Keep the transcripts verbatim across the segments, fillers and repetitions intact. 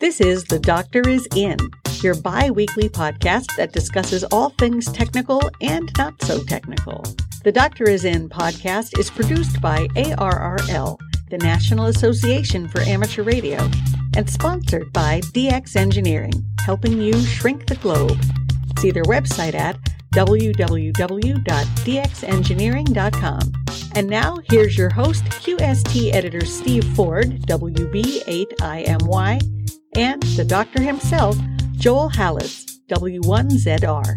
This is The Doctor Is In, your bi-weekly podcast that discusses all things technical and not so technical. The Doctor Is In podcast is produced by A R R L, the National Association for Amateur Radio, and sponsored by D X Engineering, helping you shrink the globe. See their website at w w w dot d x engineering dot com. And now, here's your host, Q S T editor Steve Ford, W B eight I M Y, and the doctor himself, Joel Hallis, W one Z R.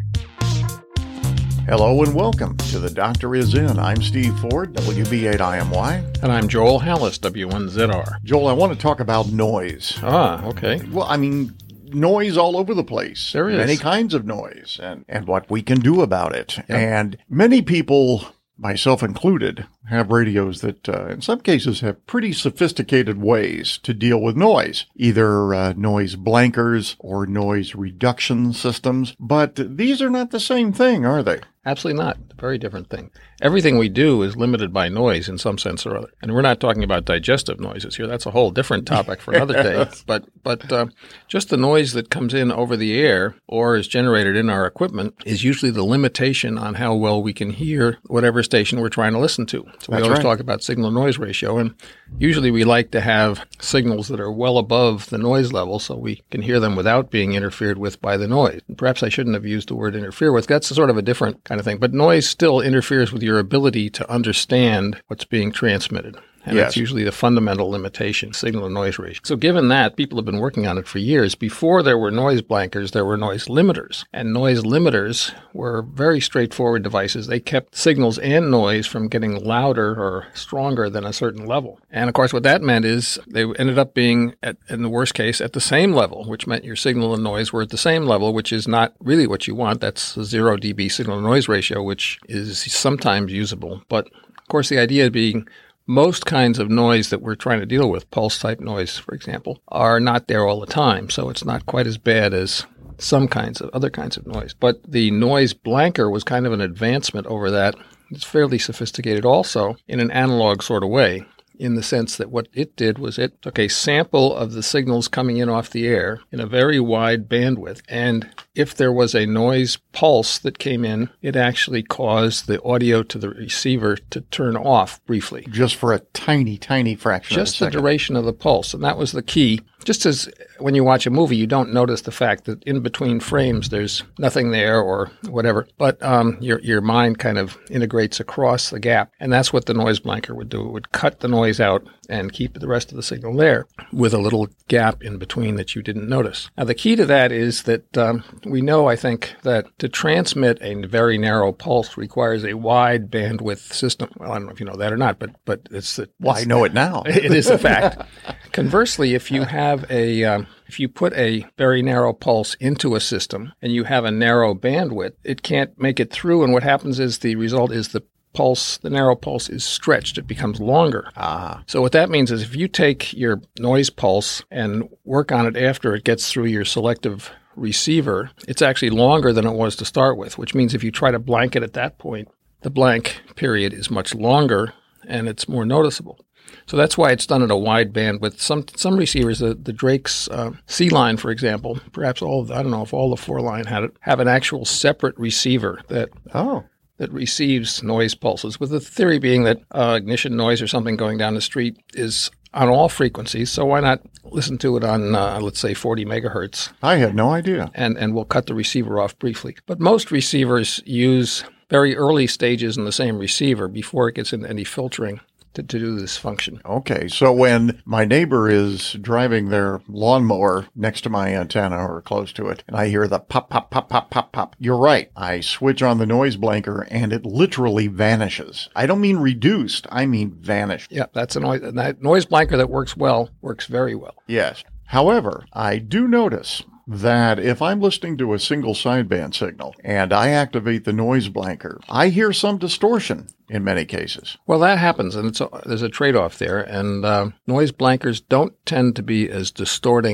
Hello and welcome to The Doctor Is In. I'm Steve Ford, W B eight I M Y. And I'm Joel Hallis, W one Z R. Joel, I want to talk about noise. Ah, okay. Well, I mean, noise all over the place. There is. Many kinds of noise and, and what we can do about it. Yep. And many people, myself included, have radios that uh, in some cases have pretty sophisticated ways to deal with noise, either uh, noise blankers or noise reduction systems. But these are not the same thing, are they? Absolutely not. A very different thing. Everything we do is limited by noise in some sense or other. And we're not talking about digestive noises here. That's a whole different topic for another day. But but uh, just the noise that comes in over the air or is generated in our equipment is usually the limitation on how well we can hear whatever station we're trying to listen to. So we That's always right. talk about signal-noise ratio. And usually we like to have signals that are well above the noise level so we can hear them without being interfered with by the noise. And perhaps I shouldn't have used the word interfere with. That's sort of a different kind of thing. But noise still interferes with your ability to understand what's being transmitted. And Yes. that's usually the fundamental limitation, signal-to-noise ratio. So given that, people have been working on it for years. Before there were noise blankers, there were noise limiters. And noise limiters were very straightforward devices. They kept signals and noise from getting louder or stronger than a certain level. And of course, what that meant is they ended up being, at, in the worst case, at the same level, which meant your signal and noise were at the same level, which is not really what you want. That's a zero dB signal-to-noise ratio, which is sometimes usable. But of course, the idea being most kinds of noise that we're trying to deal with, pulse-type noise, for example, are not there all the time. So it's not quite as bad as some kinds of other kinds of noise. But the noise blanker was kind of an advancement over that. It's fairly sophisticated also in an analog sort of way, in the sense that what it did was it took a sample of the signals coming in off the air in a very wide bandwidth. And if there was a noise pulse that came in, it actually caused the audio to the receiver to turn off briefly. Just for a tiny, tiny fraction Just of a the second. duration of the pulse. And that was the key. Just as when you watch a movie, you don't notice the fact that in between frames there's nothing there or whatever. But um, your your mind kind of integrates across the gap. And that's what the noise blanker would do. It would cut the noise out and keep the rest of the signal there with a little gap in between that you didn't notice. Now, the key to that is that um, we know, I think, that to transmit a very narrow pulse requires a wide bandwidth system. Well, I don't know if you know that or not, but but it's the Well, I know it now. it is a fact. Conversely, if you have a um, if you put a very narrow pulse into a system and you have a narrow bandwidth, it can't make it through. And what happens is the result is the pulse, the narrow pulse is stretched. It becomes longer. Ah, So what that means is if you take your noise pulse and work on it after it gets through your selective receiver, it's actually longer than it was to start with, which means if you try to blank it at that point, the blank period is much longer and it's more noticeable. So that's why it's done at a wide bandwidth. Some some receivers, the, the Drake's uh, C-line, for example, perhaps all of the, I don't know if all the four-line had it, have an actual separate receiver that oh, that receives noise pulses, with the theory being that uh, ignition noise or something going down the street is on all frequencies, so why not listen to it on, uh, let's say, forty megahertz, I had no idea. and, and we'll cut the receiver off briefly. But most receivers use very early stages in the same receiver before it gets into any filtering to, to do this function. Okay, so when my neighbor is driving their lawnmower next to my antenna or close to it, and I hear the pop, pop, pop, pop, pop, pop, you're right. I switch on the noise blanker, and it literally vanishes. I don't mean reduced. I mean vanished. Yeah, that's a noise, and that noise blanker that works well, works very well. Yes. However, I do notice that if I'm listening to a single sideband signal and I activate the noise blanker, I hear some distortion in many cases. Well, that happens, and it's a, there's a trade-off there, and uh, noise blankers don't tend to be as distorting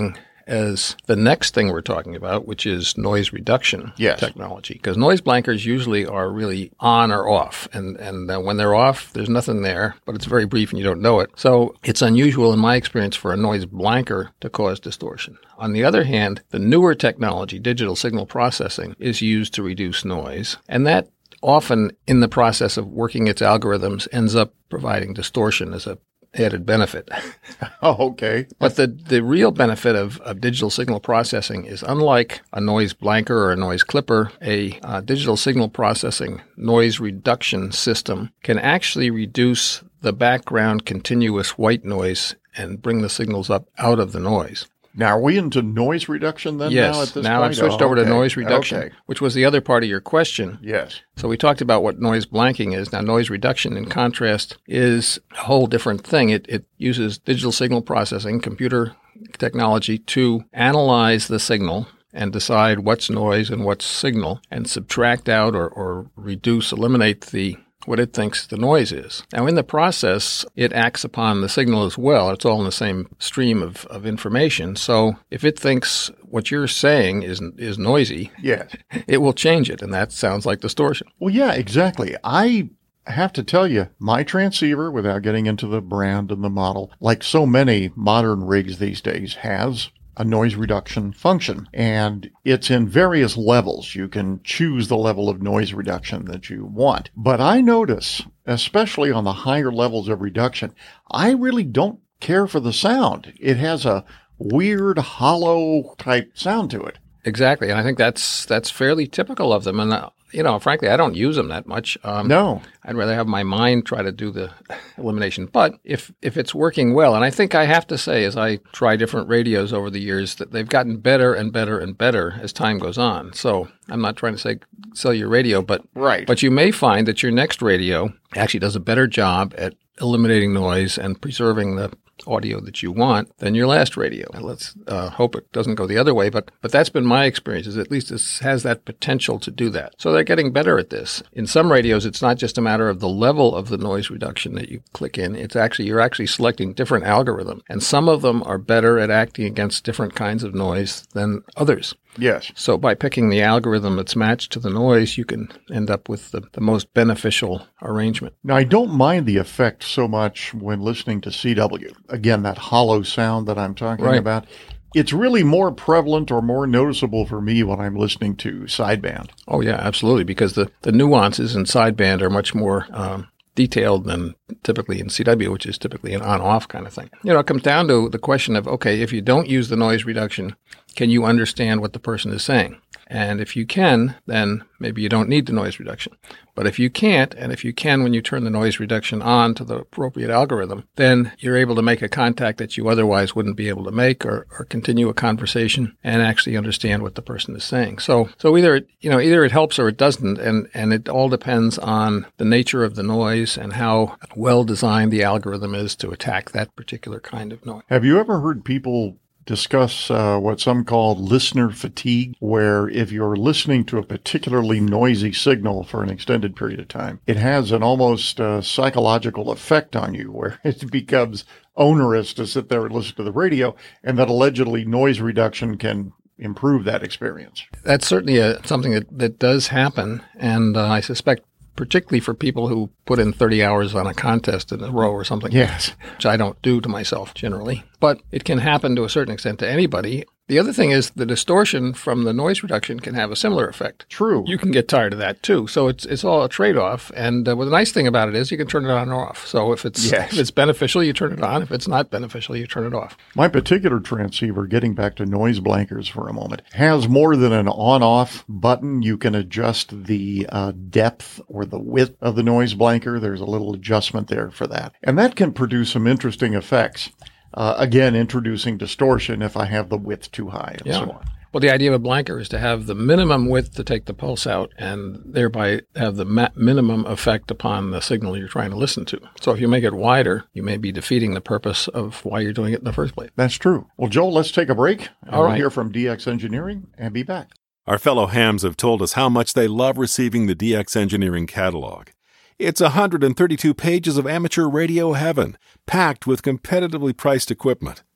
as the next thing we're talking about, which is noise reduction yes. technology. Because noise blankers usually are really on or off. And, and uh, when they're off, there's nothing there, but it's very brief and you don't know it. So it's unusual in my experience for a noise blanker to cause distortion. On the other hand, the newer technology, digital signal processing, is used to reduce noise. And that often, in the process of working its algorithms, ends up providing distortion as a added benefit. Oh, okay. But the, the real benefit of, of digital signal processing is, unlike a noise blanker or a noise clipper, a uh, digital signal processing noise reduction system can actually reduce the background continuous white noise and bring the signals up out of the noise. Now, are we into noise reduction then yes, now at this now point? I've switched oh, over okay. to noise reduction, okay. which was the other part of your question. Yes. So we talked about what noise blanking is. Now, noise reduction, in contrast, is a whole different thing. It, it uses digital signal processing, computer technology, to analyze the signal and decide what's noise and what's signal, and subtract out or, or reduce, eliminate the what it thinks the noise is. Now, in the process, it acts upon the signal as well. It's all in the same stream of, of information. So if it thinks what you're saying is is noisy, yes. it will change it, and that sounds like distortion. Well, yeah, exactly. I have to tell you, my transceiver, without getting into the brand and the model, like so many modern rigs these days, has a noise reduction function, and it's in various levels. You can choose the level of noise reduction that you want. But I notice, especially on the higher levels of reduction, I really don't care for the sound. It has a weird, hollow type sound to it. Exactly, and I think that's that's fairly typical of them. And uh, you know, frankly, I don't use them that much. Um, no, I'd rather have my mind try to do the elimination. But if if it's working well, and I think I have to say, as I try different radios over the years, that they've gotten better and better and better as time goes on. So I'm not trying to say sell your radio, but right. But you may find that your next radio actually does a better job at eliminating noise and preserving the audio that you want than your last radio. And let's uh, hope it doesn't go the other way, but but that's been my experience, is at least it has that potential to do that. So they're getting better at this. In some radios, it's not just a matter of the level of the noise reduction that you click in. It's actually, you're actually selecting different algorithms, and some of them are better at acting against different kinds of noise than others. Yes. So by picking the algorithm that's matched to the noise, you can end up with the, the most beneficial arrangement. Now, I don't mind the effect so much when listening to C W. Again, that hollow sound that I'm talking Right. about. It's really more prevalent or more noticeable for me when I'm listening to sideband. Oh, yeah, absolutely, because the, the nuances in sideband are much more um, detailed than typically in C W, which is typically an on-off kind of thing. You know, it comes down to the question of, okay, if you don't use the noise reduction, can you understand what the person is saying? And if you can, then maybe you don't need the noise reduction. But if you can't, and if you can when you turn the noise reduction on to the appropriate algorithm, then you're able to make a contact that you otherwise wouldn't be able to make, or, or continue a conversation and actually understand what the person is saying. So so either it, you know, either it helps or it doesn't, and, and it all depends on the nature of the noise and how well designed the algorithm is to attack that particular kind of noise. Have you ever heard people discuss uh, what some call listener fatigue, where if you're listening to a particularly noisy signal for an extended period of time, it has an almost uh, psychological effect on you, where it becomes onerous to sit there and listen to the radio, and that allegedly noise reduction can improve that experience? That's certainly a, something that, that does happen, and uh, I suspect particularly for people who put in thirty hours on a contest in a row or something. Yes. Which I don't do to myself generally. But it can happen to a certain extent to anybody. The other thing is the distortion from the noise reduction can have a similar effect. True. You can get tired of that too. So it's it's all a trade-off. And uh, well, the nice thing about it is you can turn it on or off. So if it's yes. if it's beneficial, you turn it on. If it's not beneficial, you turn it off. My particular transceiver, getting back to noise blankers for a moment, has more than an on-off button. You can adjust the uh, depth or the width of the noise blanker. There's a little adjustment there for that. And that can produce some interesting effects. Uh, again, introducing distortion if I have the width too high and yeah. so on. Well, the idea of a blanker is to have the minimum width to take the pulse out and thereby have the ma- minimum effect upon the signal you're trying to listen to. So if you make it wider, you may be defeating the purpose of why you're doing it in the first place. That's true. Well, Joel, let's take a break. And All we'll right. hear from D X Engineering and be back. Our fellow hams have told us how much they love receiving the D X Engineering catalog. It's one hundred thirty-two pages of amateur radio heaven, packed with competitively priced equipment.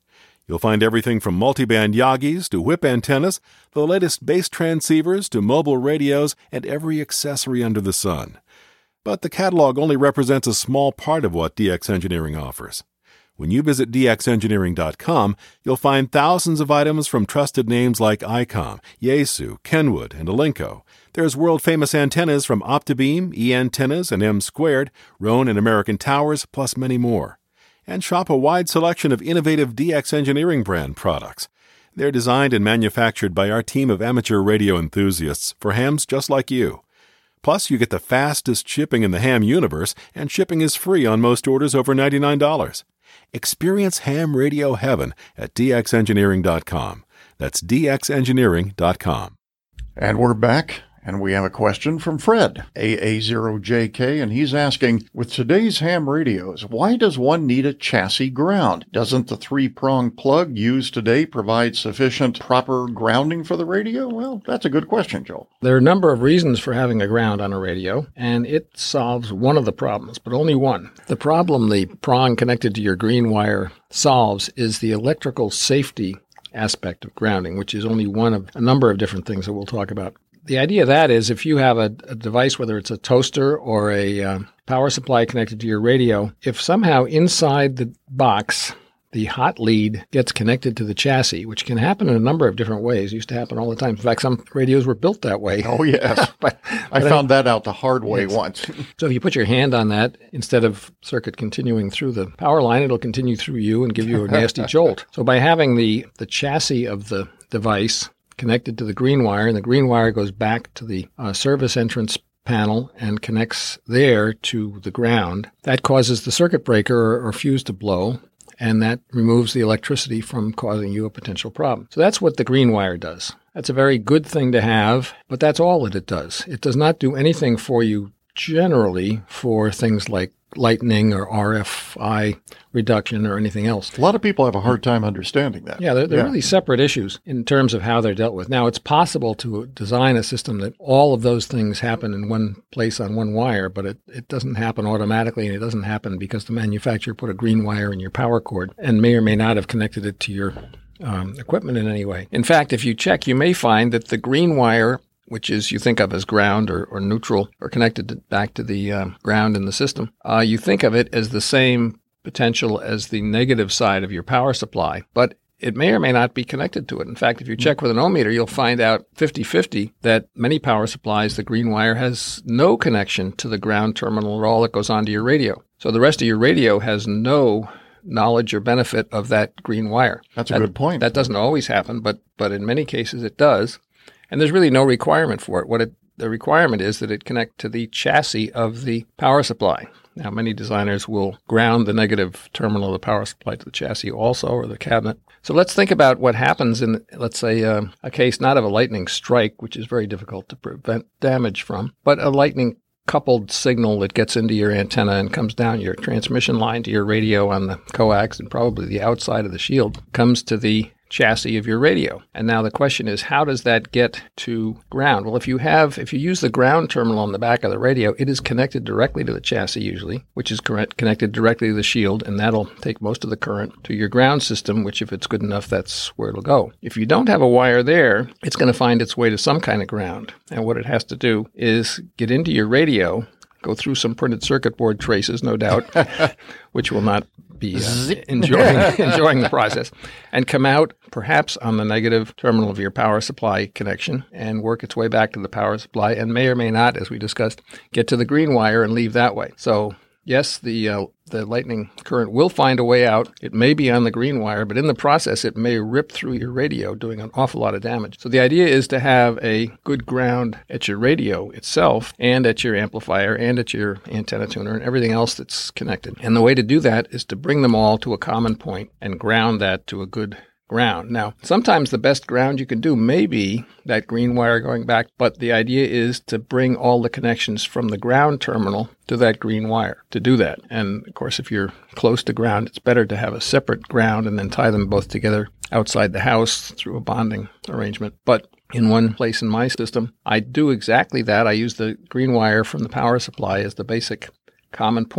You'll find everything from multiband Yagis to whip antennas, the latest bass transceivers to mobile radios, and every accessory under the sun. But the catalog only represents a small part of what D X Engineering offers. When you visit d x engineering dot com, you'll find thousands of items from trusted names like ICOM, Yaesu, Kenwood, and Alinco. There's world-famous antennas from Optibeam, E-Antennas, and M Squared, Rohn and American Towers, plus many more. And shop a wide selection of innovative D X Engineering brand products. They're designed and manufactured by our team of amateur radio enthusiasts for hams just like you. Plus, you get the fastest shipping in the ham universe, and shipping is free on most orders over ninety-nine dollars. Experience ham radio heaven at d x engineering dot com. That's d x engineering dot com. And we're back. And we have a question from Fred, A A zero J K, and he's asking, with today's ham radios, why does one need a chassis ground? Doesn't the three-prong plug used today provide sufficient proper grounding for the radio? Well, that's a good question, Joel. There are a number of reasons for having a ground on a radio, and it solves one of the problems, but only one. The problem the prong connected to your green wire solves is the electrical safety aspect of grounding, which is only one of a number of different things that we'll talk about. The idea of that is if you have a, a device, whether it's a toaster or a uh, power supply connected to your radio, if somehow inside the box the hot lead gets connected to the chassis, which can happen in a number of different ways. It used to happen all the time. In fact, some radios were built that way. Oh, yes. but, I but found I, that out the hard way yes. once. So if you put your hand on that, instead of circuit continuing through the power line, it'll continue through you and give you a nasty jolt. So by having the, the chassis of the device connected to the green wire, and the green wire goes back to the uh, service entrance panel and connects there to the ground. That causes the circuit breaker or, or fuse to blow, and that removes the electricity from causing you a potential problem. So that's what the green wire does. That's a very good thing to have, but that's all that it does. It does not do anything for you generally for things like lightning or R F I reduction or anything else. A lot of people have a hard time understanding that. Yeah, they're, they're yeah. really separate issues in terms of how they're dealt with. Now, it's possible to design a system that all of those things happen in one place on one wire, but it, it doesn't happen automatically, and it doesn't happen because the manufacturer put a green wire in your power cord and may or may not have connected it to your um, equipment in any way. In fact, if you check, you may find that the green wire, which is you think of as ground or, or neutral or connected to, back to the uh, ground in the system, uh, you think of it as the same potential as the negative side of your power supply, but it may or may not be connected to it. In fact, if you check with an ohmmeter, you'll find out fifty-fifty that many power supplies, the green wire has no connection to the ground terminal at all that goes onto your radio. So the rest of your radio has no knowledge or benefit of that green wire. That's a that, good point. That doesn't always happen, but but in many cases it does. And there's really no requirement for it. What it, the requirement is that it connect to the chassis of the power supply. Now, many designers will ground the negative terminal of the power supply to the chassis also, or the cabinet. So let's think about what happens in, let's say, uh, a case not of a lightning strike, which is very difficult to prevent damage from, but a lightning coupled signal that gets into your antenna and comes down your transmission line to your radio on the coax and probably the outside of the shield, comes to the chassis of your radio. And now the question is, how does that get to ground? Well, if you have, if you use the ground terminal on the back of the radio, it is connected directly to the chassis usually, which is correct, connected directly to the shield, and that'll take most of the current to your ground system, which if it's good enough, that's where it'll go. If you don't have a wire there, it's going to find its way to some kind of ground. And what it has to do is get into your radio, go through some printed circuit board traces, no doubt, which will not be uh, enjoying enjoying the process, and come out perhaps on the negative terminal of your power supply connection and work its way back to the power supply, and may or may not, as we discussed, get to the green wire and leave that way. So yes, the uh, the lightning current will find a way out. It may be on the green wire, but in the process, it may rip through your radio, doing an awful lot of damage. So the idea is to have a good ground at your radio itself and at your amplifier and at your antenna tuner and everything else that's connected. And the way to do that is to bring them all to a common point and ground that to a good ground. Now, sometimes the best ground you can do may be that green wire going back, but the idea is to bring all the connections from the ground terminal to that green wire to do that. And of course, if you're close to ground, it's better to have a separate ground and then tie them both together outside the house through a bonding arrangement. But in one place in my system, I do exactly that. I use the green wire from the power supply as the basic common point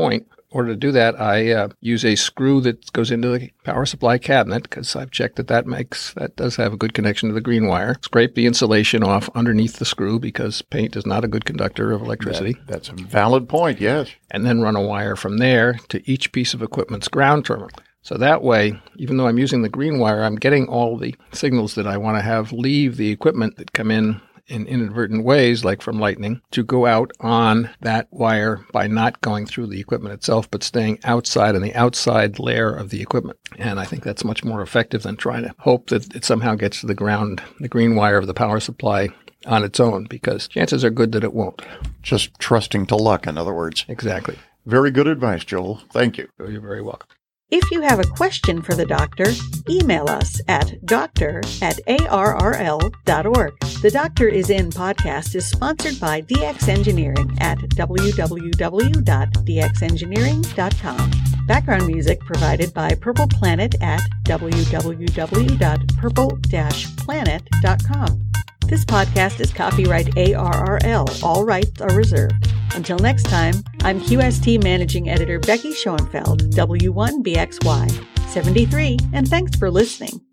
order to do that, I uh, use a screw that goes into the power supply cabinet because I've checked that that makes that does have a good connection to the green wire. Scrape the insulation off underneath the screw because paint is not a good conductor of electricity. That, that's a valid point, yes. And then run a wire from there to each piece of equipment's ground terminal. So that way, even though I'm using the green wire, I'm getting all the signals that I want to have leave the equipment that come in in inadvertent ways, like from lightning, to go out on that wire by not going through the equipment itself, but staying outside on the outside layer of the equipment. And I think that's much more effective than trying to hope that it somehow gets to the ground, the green wire of the power supply on its own, because chances are good that it won't. Just trusting to luck, in other words. Exactly. Very good advice, Joel. Thank you. You're very welcome. If you have a question for the doctor, email us at doctor at A R R L dot org. The Doctor Is In podcast is sponsored by D X Engineering at w w w dot d x engineering dot com. Background music provided by Purple Planet at w w w dot purple dash planet dot com. This podcast is copyright A R R L. All rights are reserved. Until next time, I'm Q S T Managing Editor Becky Schoenfeld, W one B X Y seventy-three, and thanks for listening.